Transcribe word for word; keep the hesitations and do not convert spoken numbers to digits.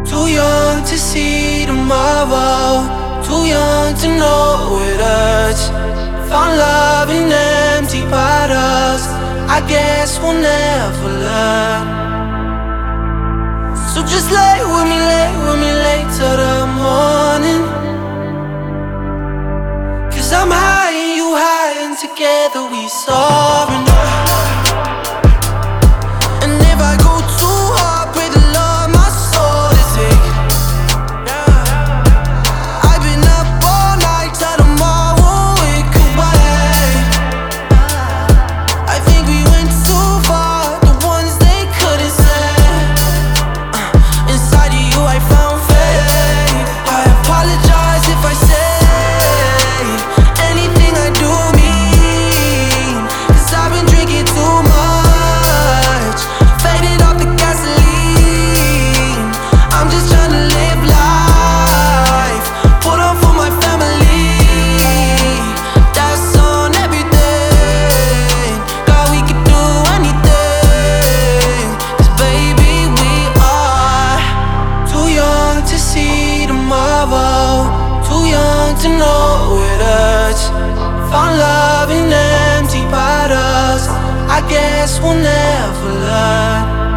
Too young to see tomorrow, too young to know it hurts. Found love in empty bottles, I guess we'll never learn. So just lay with me, lay with me, lay till the morning. Cause I'm high and you high, and together we soaring. And if I go too hard, pray the Lord my soul to take. I've been up all night, till tomorrow won't wake away. I think we went too far, the ones they couldn't say. uh, Inside of you I found faith. I apologize if I say anything I do mean, cause I've been drinking too much, faded off the gasoline. I'm just trying to live life, put on for my family. That's on everything. God, we could do anything, cause baby we are too young to see tomorrow, too young to know it hurts. Found love in empty bottles, I guess we'll never learn.